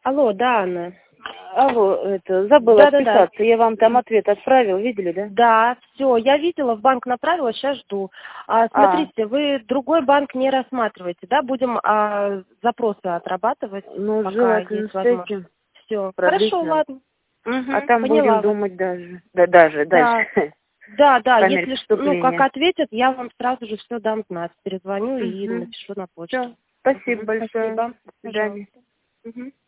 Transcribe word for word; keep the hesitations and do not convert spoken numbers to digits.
Алло, да, Анна. Алло, это, забыла Да, да, отписаться. да. Я вам там ответ отправил, видели, да? Да, все, я видела, в банк направила, сейчас жду. А, А, смотрите, вы другой банк не рассматриваете, да? Будем а, запросы отрабатывать, ну, пока желательно есть с возможность. этим Все, продлить хорошо, нам. ладно. А Угу, там будем поняла вас. думать даже. Да, даже, дальше. Да, да, да, По мере если ш- ну как поступления. ответят, я вам сразу же все дам знать. Перезвоню и Угу. напишу на почту. Все, спасибо Угу, большое. спасибо, До свидания. пожалуйста. Угу.